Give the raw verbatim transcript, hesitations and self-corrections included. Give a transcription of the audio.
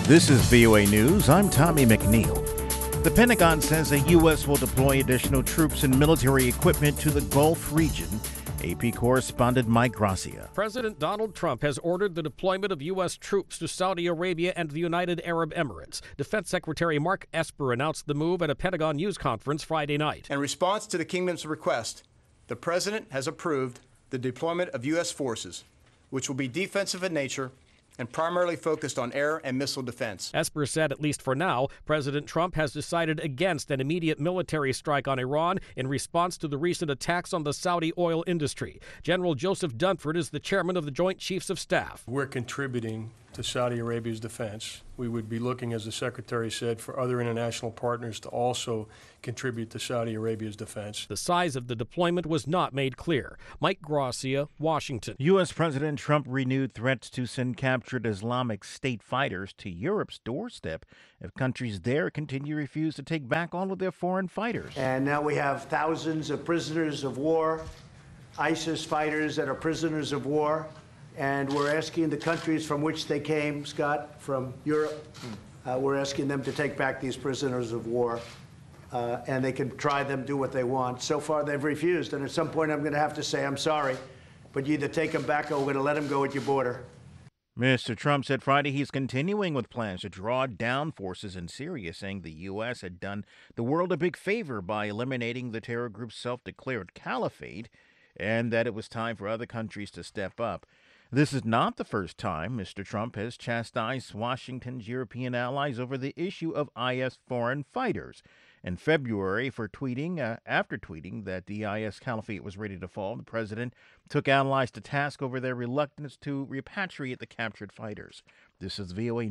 This is V O A News. I'm Tommy McNeil. The Pentagon says the U S will deploy additional troops and military equipment to the Gulf region. A P correspondent Mike Gracia. President Donald Trump has ordered the deployment of U S troops to Saudi Arabia and the United Arab Emirates. Defense Secretary Mark Esper announced the move at a Pentagon news conference Friday night. In response to the Kingdom's request, the President has approved the deployment of U S forces, which will be defensive in nature and primarily focused on air and missile defense. Esper said, at least for now, President Trump has decided against an immediate military strike on Iran in response to the recent attacks on the Saudi oil industry. General Joseph Dunford is the chairman of the Joint Chiefs of Staff. We're contributing to Saudi Arabia's defense. We would be looking, as the Secretary said, for other international partners to also contribute to Saudi Arabia's defense. The size of the deployment was not made clear. Mike Gracia, Washington. U S. President Trump renewed threats to send captured Islamic State fighters to Europe's doorstep if countries there continue to refuse to take back all of their foreign fighters. And now we have thousands of prisoners of war, ISIS fighters that are prisoners of war. And we're asking the countries from which they came, Scott, from Europe, uh, we're asking them to take back these prisoners of war. Uh, and they can try them, do what they want. So far, they've refused. And at some point, I'm going to have to say, I'm sorry, but you either take them back or we're going to let them go at your border. Mister Trump said Friday he's continuing with plans to draw down forces in Syria, saying the U S had done the world a big favor by eliminating the terror group's self-declared caliphate, and that it was time for other countries to step up. This is not the first time Mister Trump has chastised Washington's European allies over the issue of I S foreign fighters. In February, for tweeting, uh, after tweeting that the I S caliphate was ready to fall, the president took allies to task over their reluctance to repatriate the captured fighters. This is V O A